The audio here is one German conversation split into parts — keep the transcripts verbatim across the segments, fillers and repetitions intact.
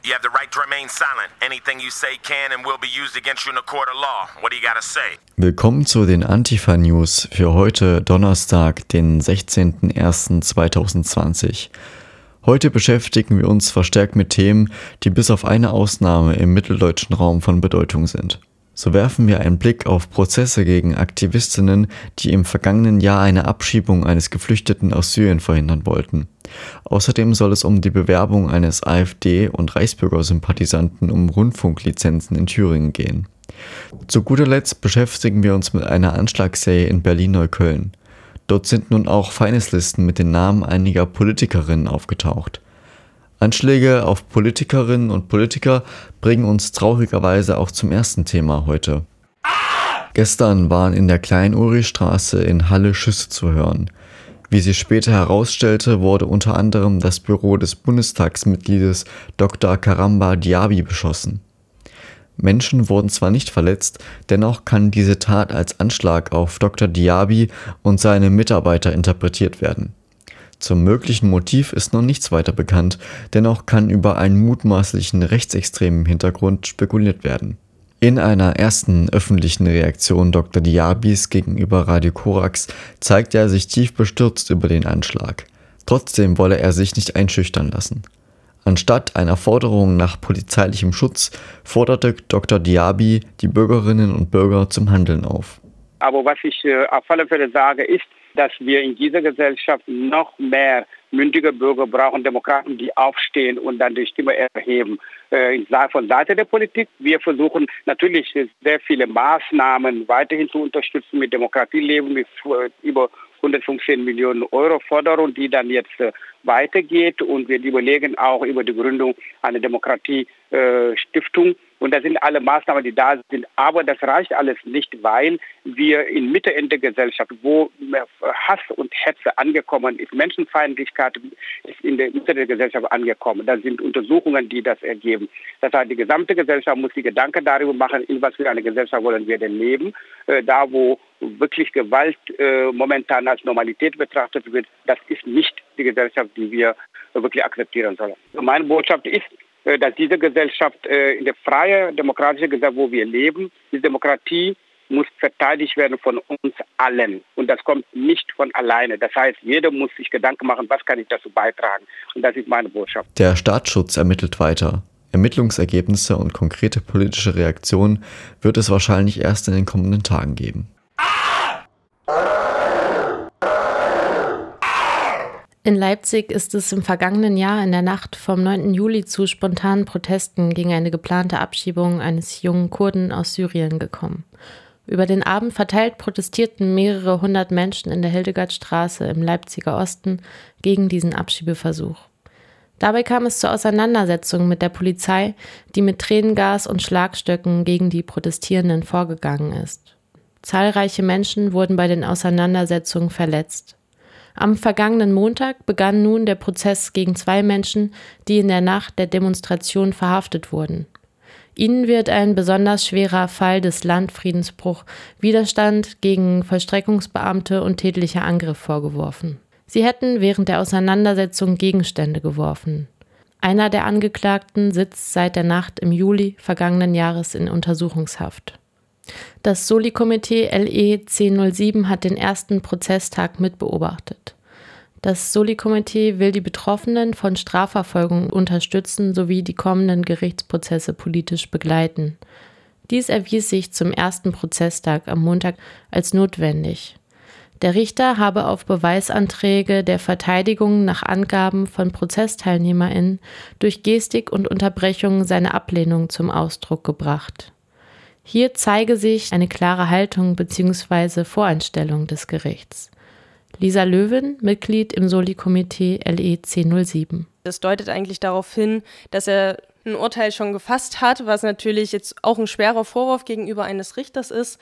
You have the right to remain silent. Anything you say can and will be used against you in a court of law. What do you gotta say? Willkommen zu den Antifa-News für heute Donnerstag, den sechzehnten ersten zweitausendzwanzig. Heute beschäftigen wir uns verstärkt mit Themen, die bis auf eine Ausnahme im mitteldeutschen Raum von Bedeutung sind. So werfen wir einen Blick auf Prozesse gegen Aktivistinnen, die im vergangenen Jahr eine Abschiebung eines Geflüchteten aus Syrien verhindern wollten. Außerdem soll es um die Bewerbung eines AfD- und Reichsbürgersympathisanten um Rundfunklizenzen in Thüringen gehen. Zu guter Letzt beschäftigen wir uns mit einer Anschlagsserie in Berlin-Neukölln. Dort sind nun auch Feindeslisten mit den Namen einiger Politikerinnen aufgetaucht. Anschläge auf Politikerinnen und Politiker bringen uns traurigerweise auch zum ersten Thema heute. Gestern waren in der Klein-Uri-Straße in Halle Schüsse zu hören. Wie sich später herausstellte, wurde unter anderem das Büro des Bundestagsmitgliedes Doktor Karamba Diaby beschossen. Menschen wurden zwar nicht verletzt, dennoch kann diese Tat als Anschlag auf Doktor Diaby und seine Mitarbeiter interpretiert werden. Zum möglichen Motiv ist noch nichts weiter bekannt, dennoch kann über einen mutmaßlichen rechtsextremen Hintergrund spekuliert werden. In einer ersten öffentlichen Reaktion Doktor Diabys gegenüber Radio Korax zeigte er sich tief bestürzt über den Anschlag. Trotzdem wolle er sich nicht einschüchtern lassen. Anstatt einer Forderung nach polizeilichem Schutz forderte Doktor Diaby die Bürgerinnen und Bürger zum Handeln auf. Aber was ich äh, auf alle Fälle sage, ist, dass wir in dieser Gesellschaft noch mehr mündige Bürger brauchen, Demokraten, die aufstehen und dann die Stimme erheben. Äh, von Seite der Politik, wir versuchen natürlich sehr viele Maßnahmen weiterhin zu unterstützen mit Demokratieleben, mit äh, über hundertfünfzehn Millionen Euro Forderung, die dann jetzt äh, weitergeht. Und wir überlegen auch über die Gründung einer Demokratiestiftung. Äh, Und das sind alle Maßnahmen, die da sind. Aber das reicht alles nicht, weil wir in Mitte in der Gesellschaft, wo Hass und Hetze angekommen ist, Menschenfeindlichkeit ist in der Mitte der Gesellschaft angekommen. Das sind Untersuchungen, die das ergeben. Das heißt, die gesamte Gesellschaft muss sich Gedanken darüber machen, in was für eine Gesellschaft wollen wir denn leben. Äh, da, wo wirklich Gewalt äh, momentan als Normalität betrachtet wird, das ist nicht die Gesellschaft, die wir wirklich akzeptieren sollen. Meine Botschaft ist, dass diese Gesellschaft, in der freien, demokratischen Gesellschaft, wo wir leben, die Demokratie muss verteidigt werden von uns allen. Und das kommt nicht von alleine. Das heißt, jeder muss sich Gedanken machen, was kann ich dazu beitragen. Und das ist meine Botschaft. Der Staatsschutz ermittelt weiter. Ermittlungsergebnisse und konkrete politische Reaktionen wird es wahrscheinlich erst in den kommenden Tagen geben. In Leipzig ist es im vergangenen Jahr in der Nacht vom neunten Juli zu spontanen Protesten gegen eine geplante Abschiebung eines jungen Kurden aus Syrien gekommen. Über den Abend verteilt protestierten mehrere hundert Menschen in der Hildegardstraße im Leipziger Osten gegen diesen Abschiebeversuch. Dabei kam es zur Auseinandersetzung mit der Polizei, die mit Tränengas und Schlagstöcken gegen die Protestierenden vorgegangen ist. Zahlreiche Menschen wurden bei den Auseinandersetzungen verletzt. Am vergangenen Montag begann nun der Prozess gegen zwei Menschen, die in der Nacht der Demonstration verhaftet wurden. Ihnen wird ein besonders schwerer Fall des Landfriedensbruch, Widerstand gegen Vollstreckungsbeamte und tätlicher Angriff vorgeworfen. Sie hätten während der Auseinandersetzung Gegenstände geworfen. Einer der Angeklagten sitzt seit der Nacht im Juli vergangenen Jahres in Untersuchungshaft. Das Soli-Komitee L E zehn null sieben hat den ersten Prozesstag mitbeobachtet. Das Soli-Komitee will die Betroffenen von Strafverfolgung unterstützen sowie die kommenden Gerichtsprozesse politisch begleiten. Dies erwies sich zum ersten Prozesstag am Montag als notwendig. Der Richter habe auf Beweisanträge der Verteidigung nach Angaben von ProzessteilnehmerInnen durch Gestik und Unterbrechung seine Ablehnung zum Ausdruck gebracht. Hier zeige sich eine klare Haltung bzw. Voreinstellung des Gerichts. Lisa Löwen, Mitglied im Soli-Komitee L E zehn null sieben. Das deutet eigentlich darauf hin, dass er ein Urteil schon gefasst hat, was natürlich jetzt auch ein schwerer Vorwurf gegenüber eines Richters ist.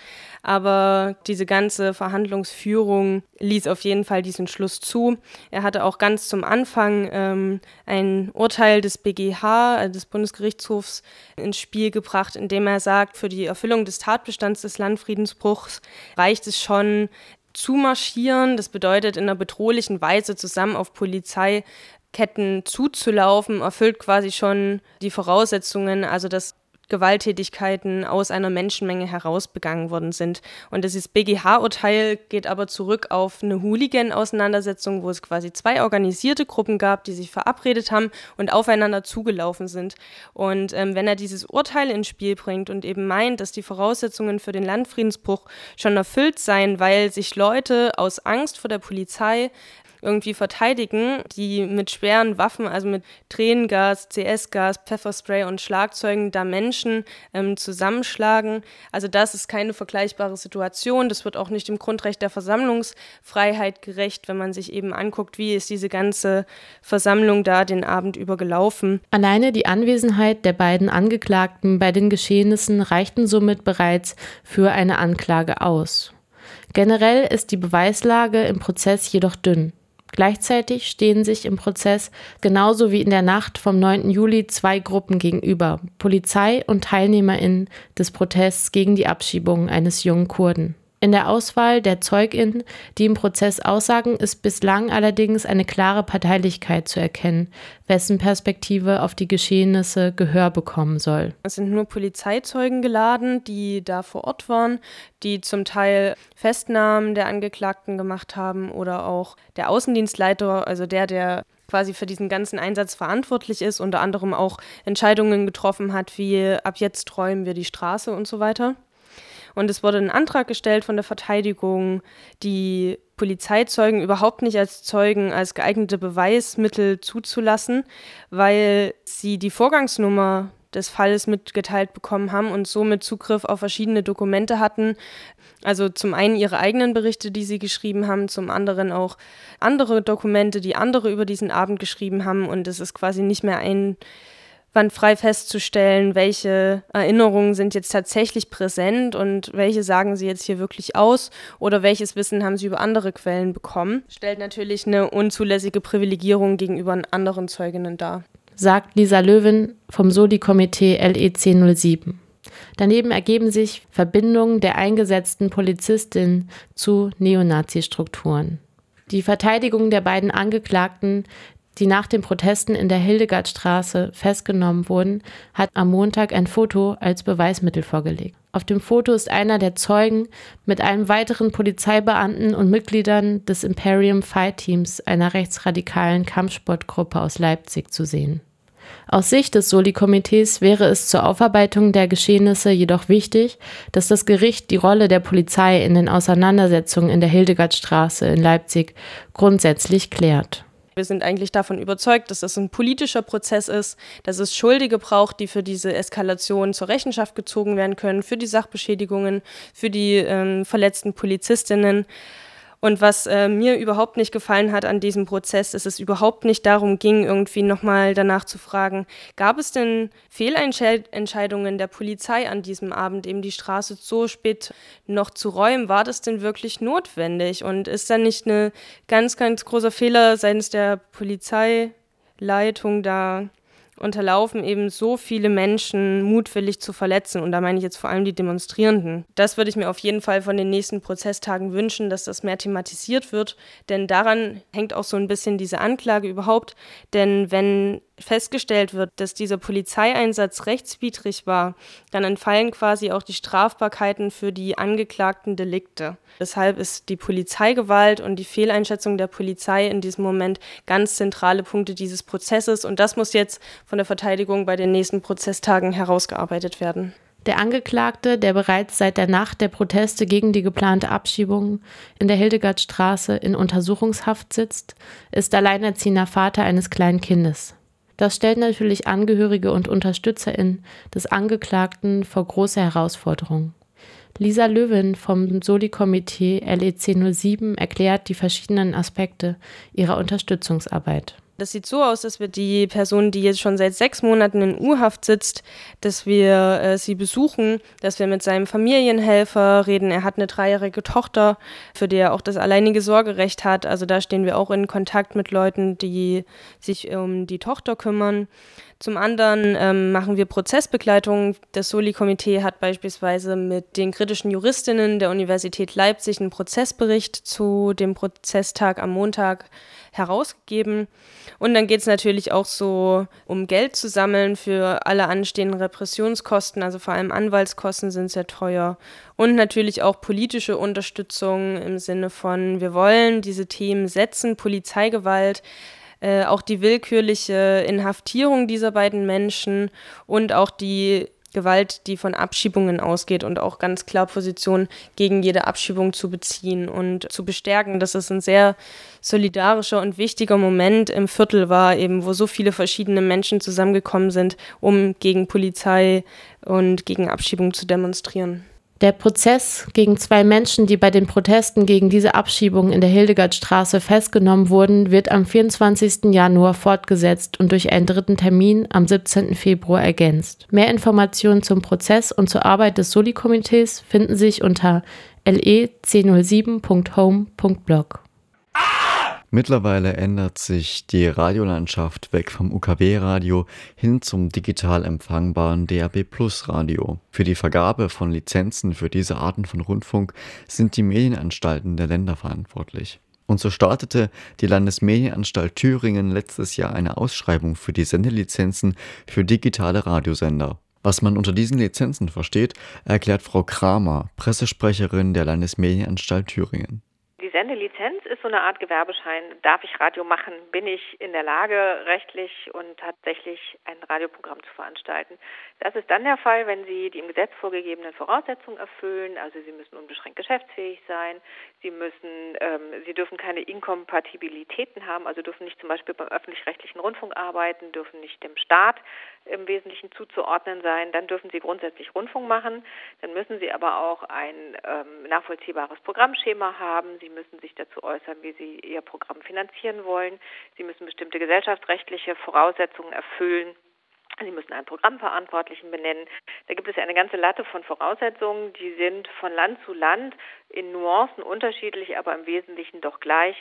Aber diese ganze Verhandlungsführung ließ auf jeden Fall diesen Schluss zu. Er hatte auch ganz zum Anfang ähm, ein Urteil des B G H, also des Bundesgerichtshofs, ins Spiel gebracht, in dem er sagt, für die Erfüllung des Tatbestands des Landfriedensbruchs reicht es schon, zu marschieren. Das bedeutet, in einer bedrohlichen Weise zusammen auf Polizei Ketten zuzulaufen, erfüllt quasi schon die Voraussetzungen, also dass Gewalttätigkeiten aus einer Menschenmenge heraus begangen worden sind. Und dieses B G H-Urteil geht aber zurück auf eine Hooligan-Auseinandersetzung, wo es quasi zwei organisierte Gruppen gab, die sich verabredet haben und aufeinander zugelaufen sind. Und ähm, wenn er dieses Urteil ins Spiel bringt und eben meint, dass die Voraussetzungen für den Landfriedensbruch schon erfüllt seien, weil sich Leute aus Angst vor der Polizei irgendwie verteidigen, die mit schweren Waffen, also mit Tränengas, C S-Gas, Pfefferspray und Schlagzeugen da Menschen ähm, zusammenschlagen. Also das ist keine vergleichbare Situation. Das wird auch nicht dem Grundrecht der Versammlungsfreiheit gerecht, wenn man sich eben anguckt, wie ist diese ganze Versammlung da den Abend über gelaufen. Alleine die Anwesenheit der beiden Angeklagten bei den Geschehnissen reichten somit bereits für eine Anklage aus. Generell ist die Beweislage im Prozess jedoch dünn. Gleichzeitig stehen sich im Prozess genauso wie in der Nacht vom neunten Juli zwei Gruppen gegenüber, Polizei und TeilnehmerInnen des Protests gegen die Abschiebung eines jungen Kurden. In der Auswahl der ZeugInnen, die im Prozess aussagen, ist bislang allerdings eine klare Parteilichkeit zu erkennen, wessen Perspektive auf die Geschehnisse Gehör bekommen soll. Es sind nur Polizeizeugen geladen, die da vor Ort waren, die zum Teil Festnahmen der Angeklagten gemacht haben oder auch der Außendienstleiter, also der, der quasi für diesen ganzen Einsatz verantwortlich ist, unter anderem auch Entscheidungen getroffen hat, wie ab jetzt räumen wir die Straße und so weiter. Und es wurde ein Antrag gestellt von der Verteidigung, die Polizeizeugen überhaupt nicht als Zeugen, als geeignete Beweismittel zuzulassen, weil sie die Vorgangsnummer des Falles mitgeteilt bekommen haben und somit Zugriff auf verschiedene Dokumente hatten. Also zum einen ihre eigenen Berichte, die sie geschrieben haben, zum anderen auch andere Dokumente, die andere über diesen Abend geschrieben haben. Und es ist quasi nicht mehr ein einwandfrei festzustellen, welche Erinnerungen sind jetzt tatsächlich präsent und welche sagen sie jetzt hier wirklich aus oder welches Wissen haben sie über andere Quellen bekommen. Stellt natürlich eine unzulässige Privilegierung gegenüber anderen Zeuginnen dar. Sagt Lisa Löwen vom Soli-Komitee L E C null sieben. Daneben ergeben sich Verbindungen der eingesetzten Polizistin zu Neonazi-Strukturen. Die Verteidigung der beiden Angeklagten, die nach den Protesten in der Hildegardstraße festgenommen wurden, hat am Montag ein Foto als Beweismittel vorgelegt. Auf dem Foto ist einer der Zeugen mit einem weiteren Polizeibeamten und Mitgliedern des Imperium Fight Teams, einer rechtsradikalen Kampfsportgruppe aus Leipzig, zu sehen. Aus Sicht des Soli-Komitees wäre es zur Aufarbeitung der Geschehnisse jedoch wichtig, dass das Gericht die Rolle der Polizei in den Auseinandersetzungen in der Hildegardstraße in Leipzig grundsätzlich klärt. Wir sind eigentlich davon überzeugt, dass das ein politischer Prozess ist, dass es Schuldige braucht, die für diese Eskalation zur Rechenschaft gezogen werden können, für die Sachbeschädigungen, für die ähm, verletzten Polizistinnen. Und was äh, mir überhaupt nicht gefallen hat an diesem Prozess, ist, dass es überhaupt nicht darum ging, irgendwie nochmal danach zu fragen, gab es denn Fehlentscheidungen der Polizei an diesem Abend, eben die Straße so spät noch zu räumen? War das denn wirklich notwendig? Und ist da nicht ein ganz, ganz großer Fehler seitens der Polizeileitung da unterlaufen, eben so viele Menschen mutwillig zu verletzen? Und da meine ich jetzt vor allem die Demonstrierenden. Das würde ich mir auf jeden Fall von den nächsten Prozesstagen wünschen, dass das mehr thematisiert wird, denn daran hängt auch so ein bisschen diese Anklage überhaupt. Denn wenn festgestellt wird, dass dieser Polizeieinsatz rechtswidrig war, dann entfallen quasi auch die Strafbarkeiten für die angeklagten Delikte. Deshalb ist die Polizeigewalt und die Fehleinschätzung der Polizei in diesem Moment ganz zentrale Punkte dieses Prozesses, und das muss jetzt von der Verteidigung bei den nächsten Prozesstagen herausgearbeitet werden. Der Angeklagte, der bereits seit der Nacht der Proteste gegen die geplante Abschiebung in der Hildegardstraße in Untersuchungshaft sitzt, ist alleinerziehender Vater eines kleinen Kindes. Das stellt natürlich Angehörige und UnterstützerInnen des Angeklagten vor große Herausforderungen. Lisa Löwen vom Soli-Komitee L E C null sieben erklärt die verschiedenen Aspekte ihrer Unterstützungsarbeit. Das sieht so aus, dass wir die Person, die jetzt schon seit sechs Monaten in U-Haft sitzt, dass wir äh, sie besuchen, dass wir mit seinem Familienhelfer reden. Er hat eine dreijährige Tochter, für die er auch das alleinige Sorgerecht hat. Also da stehen wir auch in Kontakt mit Leuten, die sich um die Tochter kümmern. Zum anderen ähm, machen wir Prozessbegleitung. Das Soli-Komitee hat beispielsweise mit den kritischen Juristinnen der Universität Leipzig einen Prozessbericht zu dem Prozesstag am Montag herausgegeben. Und dann geht es natürlich auch so um Geld zu sammeln für alle anstehenden Repressionskosten, also vor allem Anwaltskosten sind sehr teuer. Und natürlich auch politische Unterstützung im Sinne von, wir wollen diese Themen setzen, Polizeigewalt, äh, auch die willkürliche Inhaftierung dieser beiden Menschen und auch die Gewalt, die von Abschiebungen ausgeht und auch ganz klar Position gegen jede Abschiebung zu beziehen und zu bestärken, dass es ein sehr solidarischer und wichtiger Moment im Viertel war, eben wo so viele verschiedene Menschen zusammengekommen sind, um gegen Polizei und gegen Abschiebung zu demonstrieren. Der Prozess gegen zwei Menschen, die bei den Protesten gegen diese Abschiebung in der Hildegardstraße festgenommen wurden, wird am vierundzwanzigsten Januar fortgesetzt und durch einen dritten Termin am siebzehnten Februar ergänzt. Mehr Informationen zum Prozess und zur Arbeit des Soli-Komitees finden sich unter l e zehn null sieben punkt home punkt blog. Mittlerweile ändert sich die Radiolandschaft weg vom U K W-Radio hin zum digital empfangbaren D A B Plus Radio. Für die Vergabe von Lizenzen für diese Arten von Rundfunk sind die Medienanstalten der Länder verantwortlich. Und so startete die Landesmedienanstalt Thüringen letztes Jahr eine Ausschreibung für die Sendelizenzen für digitale Radiosender. Was man unter diesen Lizenzen versteht, erklärt Frau Kramer, Pressesprecherin der Landesmedienanstalt Thüringen. Die Sendelizenz ist so eine Art Gewerbeschein. Darf ich Radio machen? Bin ich in der Lage, rechtlich und tatsächlich ein Radioprogramm zu veranstalten? Das ist dann der Fall, wenn Sie die im Gesetz vorgegebenen Voraussetzungen erfüllen. Also Sie müssen unbeschränkt geschäftsfähig sein. Sie müssen, ähm, Sie dürfen keine Inkompatibilitäten haben. Also dürfen nicht zum Beispiel beim öffentlich-rechtlichen Rundfunk arbeiten, dürfen nicht dem Staat im Wesentlichen zuzuordnen sein. Dann dürfen Sie grundsätzlich Rundfunk machen. Dann müssen Sie aber auch ein ähm, nachvollziehbares Programmschema haben. Sie müssen sich dazu äußern, wie Sie Ihr Programm finanzieren wollen. Sie müssen bestimmte gesellschaftsrechtliche Voraussetzungen erfüllen. Sie müssen einen Programmverantwortlichen benennen. Da gibt es ja eine ganze Latte von Voraussetzungen, die sind von Land zu Land in Nuancen unterschiedlich, aber im Wesentlichen doch gleich,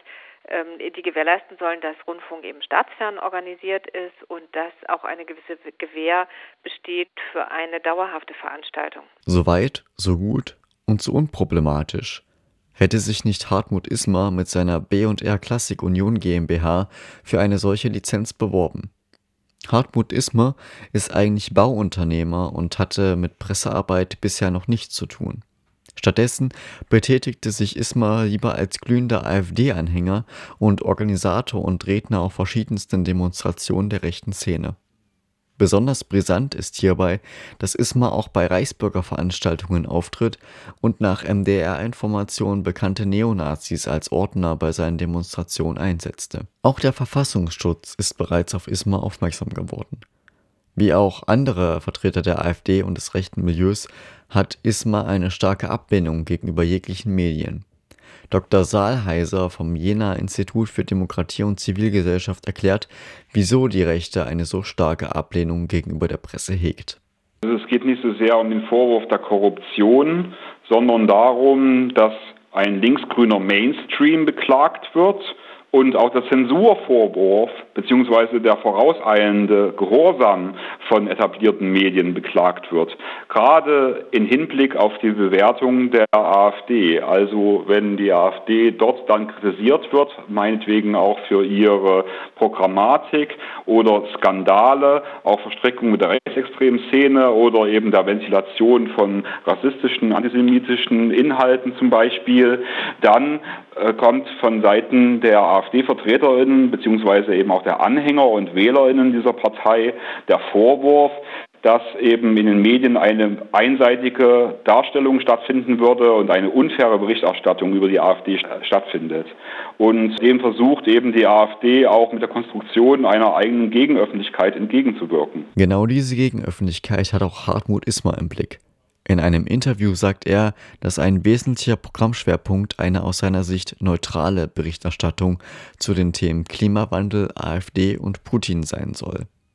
die gewährleisten sollen, dass Rundfunk eben staatsfern organisiert ist und dass auch eine gewisse Gewähr besteht für eine dauerhafte Veranstaltung. So weit, so gut und so unproblematisch. Hätte sich nicht Hartmut Ismar mit seiner B und R Klassik Union GmbH für eine solche Lizenz beworben. Hartmut Ismar ist eigentlich Bauunternehmer und hatte mit Pressearbeit bisher noch nichts zu tun. Stattdessen betätigte sich Ismar lieber als glühender AfD-Anhänger und Organisator und Redner auf verschiedensten Demonstrationen der rechten Szene. Besonders brisant ist hierbei, dass Ismar auch bei Reichsbürgerveranstaltungen auftritt und nach M D R-Informationen bekannte Neonazis als Ordner bei seinen Demonstrationen einsetzte. Auch der Verfassungsschutz ist bereits auf Ismar aufmerksam geworden. Wie auch andere Vertreter der AfD und des rechten Milieus hat Ismar eine starke Ablehnung gegenüber jeglichen Medien. Doktor Saalheiser vom Jena Institut für Demokratie und Zivilgesellschaft erklärt, wieso die Rechte eine so starke Ablehnung gegenüber der Presse hegt. Es geht nicht so sehr um den Vorwurf der Korruption, sondern darum, dass ein linksgrüner Mainstream beklagt wird und auch der Zensurvorwurf bzw. der vorauseilende Gehorsam von etablierten Medien beklagt wird. Gerade in Hinblick auf die Bewertung der AfD. Also wenn die AfD dort dann kritisiert wird, meinetwegen auch für ihre Programmatik oder Skandale, auch Verstrickung mit der rechtsextremen Szene oder eben der Ventilation von rassistischen, antisemitischen Inhalten zum Beispiel, dann äh, kommt von Seiten der AfD-VertreterInnen beziehungsweise eben auch der Anhänger und WählerInnen dieser Partei der Vorwurf, dass eben in den Medien eine einseitige Darstellung stattfinden würde und eine unfaire Berichterstattung über die AfD stattfindet. Und dem versucht eben die AfD auch mit der Konstruktion einer eigenen Gegenöffentlichkeit entgegenzuwirken. Genau diese Gegenöffentlichkeit hat auch Hartmut Ismar im Blick. In einem Interview sagt er, dass ein wesentlicher Programmschwerpunkt eine aus seiner Sicht neutrale Berichterstattung zu den Themen Klimawandel, AfD und Putin sein soll.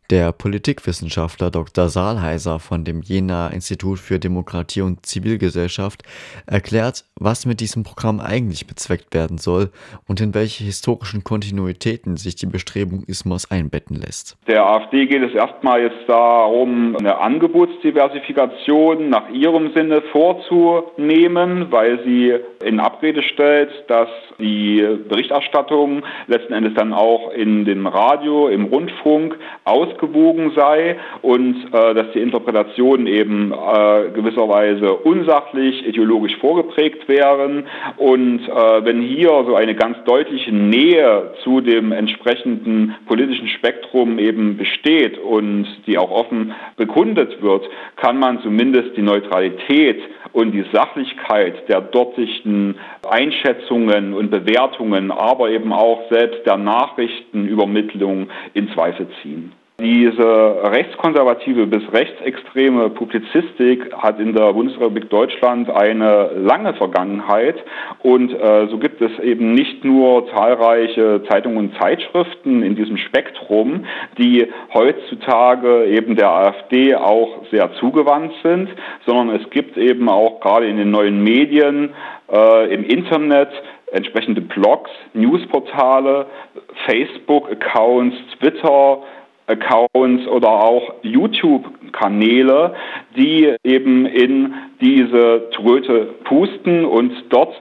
Der Politikwissenschaftler Doktor Saalheiser von dem Jenaer Institut für Demokratie und Zivilgesellschaft erklärt, was mit diesem Programm eigentlich bezweckt werden soll und in welche historischen Kontinuitäten sich die Bestrebung Ismos einbetten lässt. Der AfD geht es erstmal jetzt darum, eine Angebotsdiversifikation nach ihrem Sinne vorzunehmen, weil sie in Abrede stellt, dass die Berichterstattung letzten Endes dann auch in dem Radio, im Rundfunk ausgewogen sei und äh, dass die Interpretationen eben äh, gewisserweise unsachlich, ideologisch vorgeprägt wären. Und äh, wenn hier so eine ganz deutliche Nähe zu dem entsprechenden politischen Spektrum eben besteht und die auch offen bekundet wird, kann man zumindest die Neutralität und die Sachlichkeit der dortigen Einschätzungen und Bewertungen, aber eben auch selbst der Nachrichtenübermittlung in Zweifel ziehen. Diese rechtskonservative bis rechtsextreme Publizistik hat in der Bundesrepublik Deutschland eine lange Vergangenheit und äh, so gibt es eben nicht nur zahlreiche Zeitungen und Zeitschriften in diesem Spektrum, die heutzutage eben der AfD auch sehr zugewandt sind, sondern es gibt eben auch gerade in den neuen Medien, äh, im Internet, entsprechende Blogs, Newsportale, Facebook-Accounts, Twitter, Accounts oder auch YouTube-Kanäle, die eben in diese Tröte pusten und dort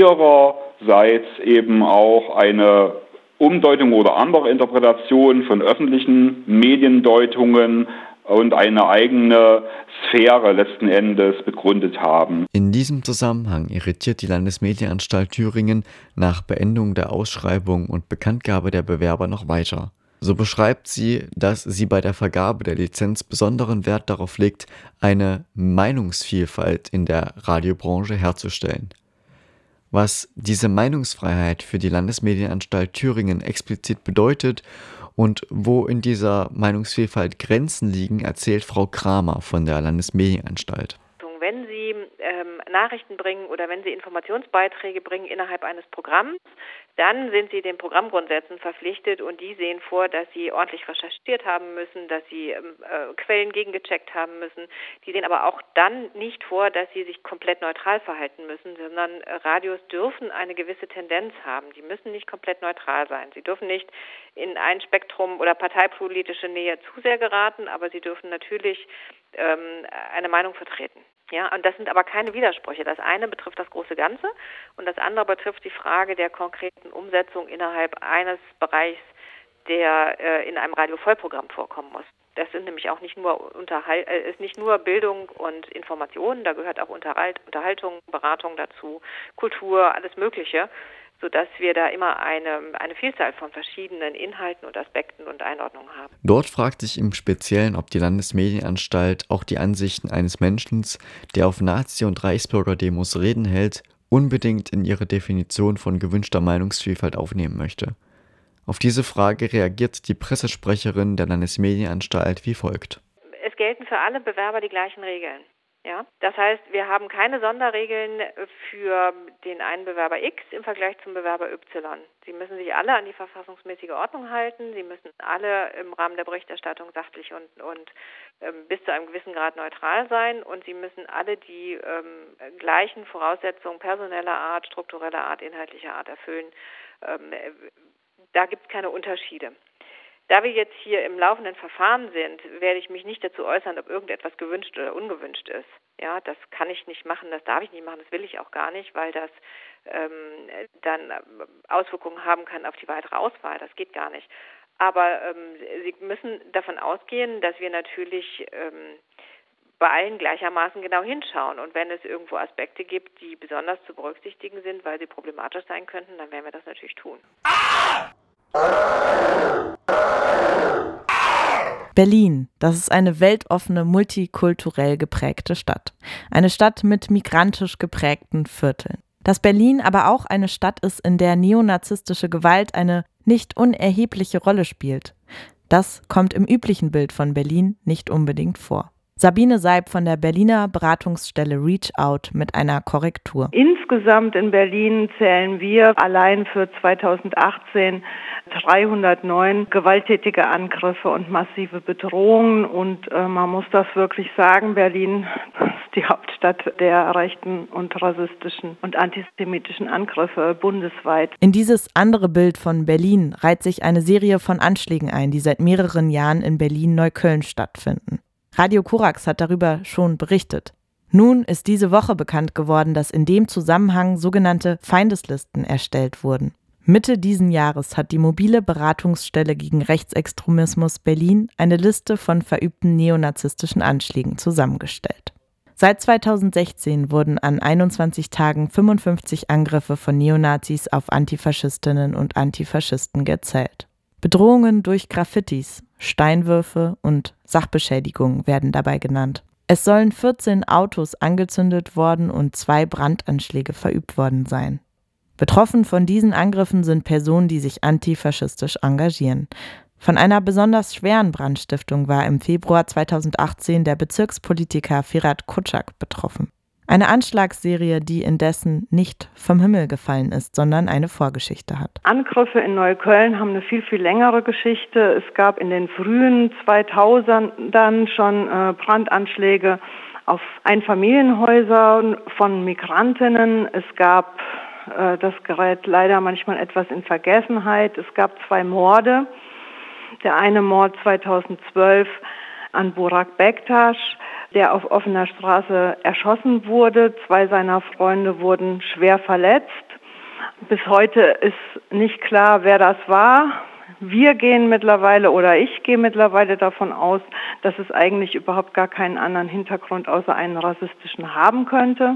ihrerseits eben auch eine Umdeutung oder andere Interpretation von öffentlichen Mediendeutungen und eine eigene Sphäre letzten Endes begründet haben. In diesem Zusammenhang irritiert die Landesmedienanstalt Thüringen nach Beendigung der Ausschreibung und Bekanntgabe der Bewerber noch weiter. So beschreibt sie, dass sie bei der Vergabe der Lizenz besonderen Wert darauf legt, eine Meinungsvielfalt in der Radiobranche herzustellen. Was diese Meinungsfreiheit für die Landesmedienanstalt Thüringen explizit bedeutet und wo in dieser Meinungsvielfalt Grenzen liegen, erzählt Frau Kramer von der Landesmedienanstalt. Wenn Sie ähm, Nachrichten bringen oder wenn Sie Informationsbeiträge bringen innerhalb eines Programms, dann sind Sie den Programmgrundsätzen verpflichtet und die sehen vor, dass Sie ordentlich recherchiert haben müssen, dass Sie ähm, äh, Quellen gegengecheckt haben müssen. Die sehen aber auch dann nicht vor, dass Sie sich komplett neutral verhalten müssen, sondern äh, Radios dürfen eine gewisse Tendenz haben. Die müssen nicht komplett neutral sein. Sie dürfen nicht in ein Spektrum oder parteipolitische Nähe zu sehr geraten, aber sie dürfen natürlich ähm, eine Meinung vertreten. Ja, und das sind aber keine Widersprüche. Das eine betrifft das große Ganze und das andere betrifft die Frage der konkreten Umsetzung innerhalb eines Bereichs, der äh, in einem Radio-Vollprogramm vorkommen muss. Das sind nämlich auch nicht nur Unterhal- äh, ist nicht nur Bildung und Information, da gehört auch Unterhalt- Unterhaltung, Beratung dazu, Kultur, alles Mögliche, sodass wir da immer eine, eine Vielzahl von verschiedenen Inhalten und Aspekten und Einordnungen haben. Dort fragt sich im Speziellen, ob die Landesmedienanstalt auch die Ansichten eines Menschen, der auf Nazi- und Reichsbürgerdemos Reden hält, unbedingt in ihre Definition von gewünschter Meinungsvielfalt aufnehmen möchte. Auf diese Frage reagiert die Pressesprecherin der Landesmedienanstalt wie folgt. Es gelten für alle Bewerber die gleichen Regeln. Ja, das heißt, wir haben keine Sonderregeln für den einen Bewerber X im Vergleich zum Bewerber Y. Sie müssen sich alle an die verfassungsmäßige Ordnung halten. Sie müssen alle im Rahmen der Berichterstattung sachlich und, und ähm, bis zu einem gewissen Grad neutral sein. Und sie müssen alle die ähm, gleichen Voraussetzungen personeller Art, struktureller Art, inhaltlicher Art erfüllen. Ähm, da gibt es keine Unterschiede. Da wir jetzt hier im laufenden Verfahren sind, werde ich mich nicht dazu äußern, ob irgendetwas gewünscht oder ungewünscht ist. Ja, das kann ich nicht machen, das darf ich nicht machen, das will ich auch gar nicht, weil das ähm, dann Auswirkungen haben kann auf die weitere Auswahl. Das geht gar nicht. Aber ähm, Sie müssen davon ausgehen, dass wir natürlich ähm, bei allen gleichermaßen genau hinschauen. Und wenn es irgendwo Aspekte gibt, die besonders zu berücksichtigen sind, weil sie problematisch sein könnten, dann werden wir das natürlich tun. Berlin, das ist eine weltoffene, multikulturell geprägte Stadt. Eine Stadt mit migrantisch geprägten Vierteln. Dass Berlin aber auch eine Stadt ist, in der neonazistische Gewalt eine nicht unerhebliche Rolle spielt, das kommt im üblichen Bild von Berlin nicht unbedingt vor. Sabine Seib von der Berliner Beratungsstelle Reach Out mit einer Korrektur. Insgesamt in Berlin zählen wir allein für zweitausendachtzehn dreihundertneun gewalttätige Angriffe und massive Bedrohungen. Und äh, man muss das wirklich sagen, Berlin ist die Hauptstadt der rechten und rassistischen und antisemitischen Angriffe bundesweit. In dieses andere Bild von Berlin reiht sich eine Serie von Anschlägen ein, die seit mehreren Jahren in Berlin-Neukölln stattfinden. Radio Korax hat darüber schon berichtet. Nun ist diese Woche bekannt geworden, dass in dem Zusammenhang sogenannte Feindeslisten erstellt wurden. Mitte diesen Jahres hat die mobile Beratungsstelle gegen Rechtsextremismus Berlin eine Liste von verübten neonazistischen Anschlägen zusammengestellt. Seit zweitausendsechzehn wurden an einundzwanzig Tagen fünfundfünfzig Angriffe von Neonazis auf Antifaschistinnen und Antifaschisten gezählt. Bedrohungen durch Graffitis, Steinwürfe und Sachbeschädigungen werden dabei genannt. Es sollen vierzehn Autos angezündet worden und zwei Brandanschläge verübt worden sein. Betroffen von diesen Angriffen sind Personen, die sich antifaschistisch engagieren. Von einer besonders schweren Brandstiftung war im Februar zweitausendachtzehn der Bezirkspolitiker Firat Kutschak betroffen. Eine Anschlagsserie, die indessen nicht vom Himmel gefallen ist, sondern eine Vorgeschichte hat. Angriffe in Neukölln haben eine viel, viel längere Geschichte. Es gab in den frühen zweitausendern schon äh, Brandanschläge auf Einfamilienhäuser von Migrantinnen. Es gab, äh, das gerät leider manchmal etwas in Vergessenheit, es gab zwei Morde. Der eine Mord zweitausendzwölf an Burak Bektaş, der auf offener Straße erschossen wurde. Zwei seiner Freunde wurden schwer verletzt. Bis heute ist nicht klar, wer das war. Wir gehen mittlerweile oder ich gehe mittlerweile davon aus, dass es eigentlich überhaupt gar keinen anderen Hintergrund außer einen rassistischen haben könnte.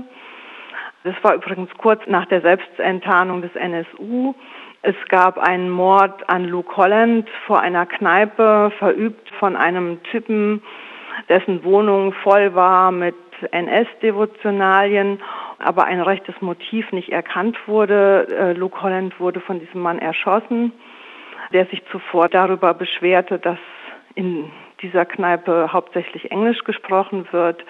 Das war übrigens kurz nach der Selbstenttarnung des N S U. Es gab einen Mord an Luke Holland vor einer Kneipe, verübt von einem Typen, dessen Wohnung voll war mit N S-Devotionalien, aber ein rechtes Motiv nicht erkannt wurde. Luke Holland wurde von diesem Mann erschossen, der sich zuvor darüber beschwerte, dass in dieser Kneipe hauptsächlich Englisch gesprochen wird.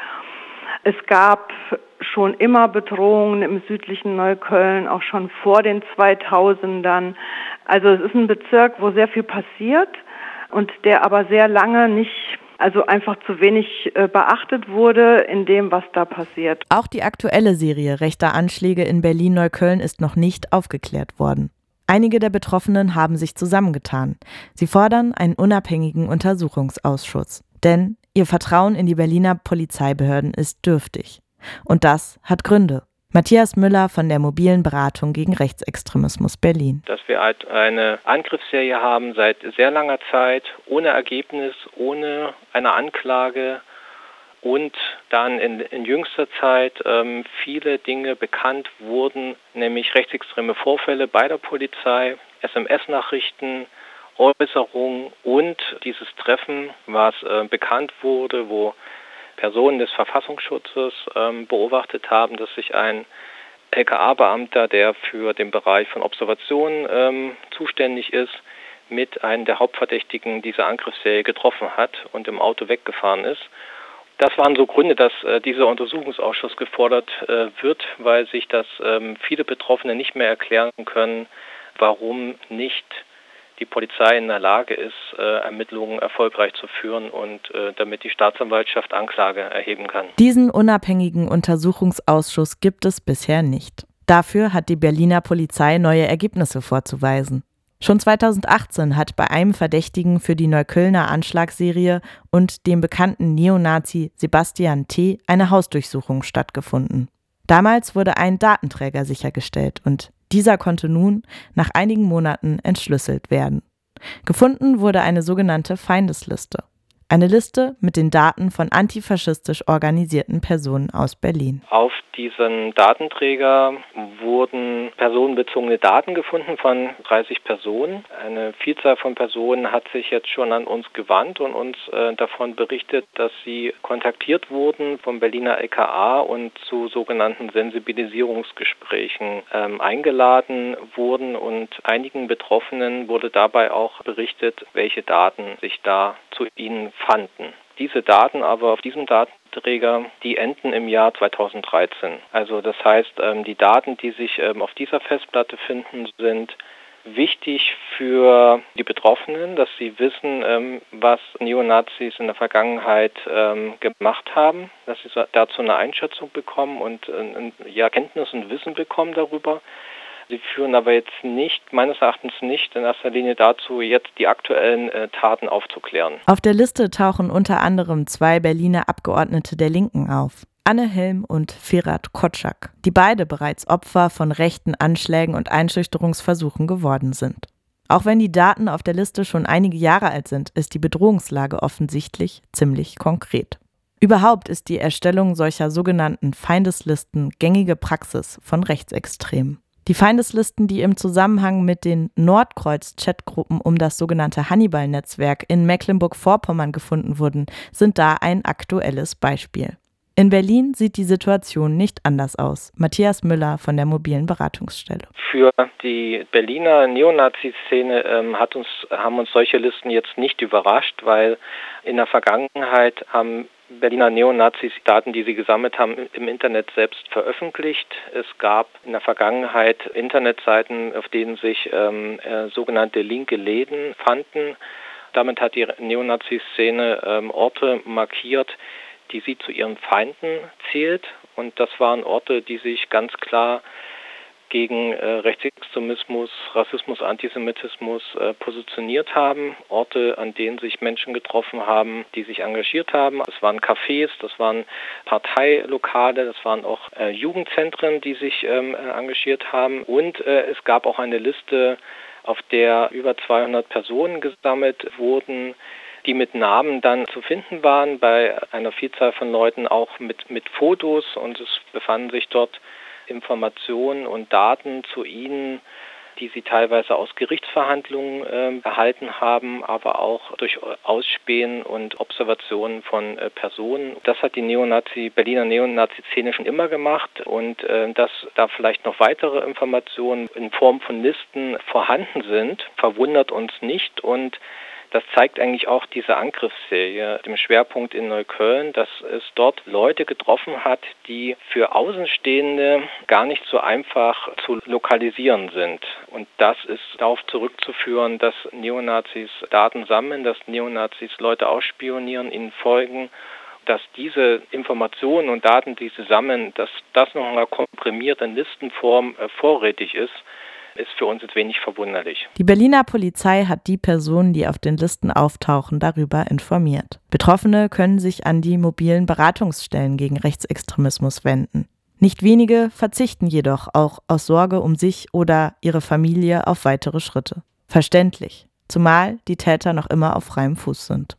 Es gab schon immer Bedrohungen im südlichen Neukölln, auch schon vor den zweitausendern. Also es ist ein Bezirk, wo sehr viel passiert und der aber sehr lange nicht, also einfach zu wenig äh, beachtet wurde in dem, was da passiert. Auch die aktuelle Serie rechter Anschläge in Berlin-Neukölln ist noch nicht aufgeklärt worden. Einige der Betroffenen haben sich zusammengetan. Sie fordern einen unabhängigen Untersuchungsausschuss. Denn ihr Vertrauen in die Berliner Polizeibehörden ist dürftig. Und das hat Gründe. Matthias Müller von der mobilen Beratung gegen Rechtsextremismus Berlin. Dass wir halt eine Angriffsserie haben seit sehr langer Zeit, ohne Ergebnis, ohne eine Anklage und dann in, in jüngster Zeit ähm, viele Dinge bekannt wurden, nämlich rechtsextreme Vorfälle bei der Polizei, S M S-Nachrichten, Äußerungen und dieses Treffen, was äh, bekannt wurde, wo Personen des Verfassungsschutzes ähm, beobachtet haben, dass sich ein L K A-Beamter, der für den Bereich von Observation ähm, zuständig ist, mit einem der Hauptverdächtigen dieser Angriffsserie getroffen hat und im Auto weggefahren ist. Das waren so Gründe, dass äh, dieser Untersuchungsausschuss gefordert äh, wird, weil sich das ähm, viele Betroffene nicht mehr erklären können, warum nicht die Polizei in der Lage ist, äh, Ermittlungen erfolgreich zu führen und äh, damit die Staatsanwaltschaft Anklage erheben kann. Diesen unabhängigen Untersuchungsausschuss gibt es bisher nicht. Dafür hat die Berliner Polizei neue Ergebnisse vorzuweisen. Schon zweitausendachtzehn hat bei einem Verdächtigen für die Neuköllner Anschlagsserie und dem bekannten Neonazi Sebastian T. eine Hausdurchsuchung stattgefunden. Damals wurde ein Datenträger sichergestellt und dieser konnte nun nach einigen Monaten entschlüsselt werden. Gefunden wurde eine sogenannte Feindesliste. Eine Liste mit den Daten von antifaschistisch organisierten Personen aus Berlin. Auf diesem Datenträger wurden personenbezogene Daten gefunden von dreißig Personen. Eine Vielzahl von Personen hat sich jetzt schon an uns gewandt und uns äh, davon berichtet, dass sie kontaktiert wurden vom Berliner L K A und zu sogenannten Sensibilisierungsgesprächen ähm, eingeladen wurden. Und einigen Betroffenen wurde dabei auch berichtet, welche Daten sich da zu ihnen fanden. Diese Daten aber auf diesem Datenträger, die enden im Jahr zweitausenddreizehn. Also das heißt, die Daten, die sich auf dieser Festplatte finden, sind wichtig für die Betroffenen, dass sie wissen, was Neonazis in der Vergangenheit gemacht haben, dass sie dazu eine Einschätzung bekommen und ja, Kenntnis und Wissen bekommen darüber. Sie führen aber jetzt nicht, meines Erachtens nicht in erster Linie dazu, jetzt die aktuellen äh, Taten aufzuklären. Auf der Liste tauchen unter anderem zwei Berliner Abgeordnete der Linken auf. Anne Helm und Ferhat Kotschak, die beide bereits Opfer von rechten Anschlägen und Einschüchterungsversuchen geworden sind. Auch wenn die Daten auf der Liste schon einige Jahre alt sind, ist die Bedrohungslage offensichtlich ziemlich konkret. Überhaupt ist die Erstellung solcher sogenannten Feindeslisten gängige Praxis von Rechtsextremen. Die Feindeslisten, die im Zusammenhang mit den Nordkreuz-Chatgruppen um das sogenannte Hannibal-Netzwerk in Mecklenburg-Vorpommern gefunden wurden, sind da ein aktuelles Beispiel. In Berlin sieht die Situation nicht anders aus. Matthias Müller von der mobilen Beratungsstelle. Für die Berliner Neonazi-Szene ähm, hat uns, haben uns solche Listen jetzt nicht überrascht, weil in der Vergangenheit haben Berliner Neonazis Daten, die sie gesammelt haben, im Internet selbst veröffentlicht. Es gab in der Vergangenheit Internetseiten, auf denen sich ähm, äh, sogenannte linke Läden fanden. Damit hat die Neonazi-Szene ähm, Orte markiert, die sie zu ihren Feinden zählt. Und das waren Orte, die sich ganz klar gegen äh, Rechtsextremismus, Rassismus, Antisemitismus äh, positioniert haben. Orte, an denen sich Menschen getroffen haben, die sich engagiert haben. Es waren Cafés, das waren Parteilokale, das waren auch äh, Jugendzentren, die sich ähm, äh, engagiert haben. Und äh, es gab auch eine Liste, auf der über zweihundert Personen gesammelt wurden, die mit Namen dann zu finden waren, bei einer Vielzahl von Leuten auch mit, mit Fotos, und es befanden sich dort Informationen und Daten zu ihnen, die sie teilweise aus Gerichtsverhandlungen äh, erhalten haben, aber auch durch Ausspähen und Observationen von äh, Personen. Das hat die Neonazi, Berliner Neonazi-Szene schon immer gemacht, und äh, dass da vielleicht noch weitere Informationen in Form von Listen vorhanden sind, verwundert uns nicht, und das zeigt eigentlich auch diese Angriffsserie, dem Schwerpunkt in Neukölln, dass es dort Leute getroffen hat, die für Außenstehende gar nicht so einfach zu lokalisieren sind. Und das ist darauf zurückzuführen, dass Neonazis Daten sammeln, dass Neonazis Leute ausspionieren, ihnen folgen, dass diese Informationen und Daten, die sie sammeln, dass das noch einmal komprimiert in Listenform äh, vorrätig ist, ist für uns jetzt wenig verwunderlich. Die Berliner Polizei hat die Personen, die auf den Listen auftauchen, darüber informiert. Betroffene können sich an die mobilen Beratungsstellen gegen Rechtsextremismus wenden. Nicht wenige verzichten jedoch auch aus Sorge um sich oder ihre Familie auf weitere Schritte. Verständlich, zumal die Täter noch immer auf freiem Fuß sind.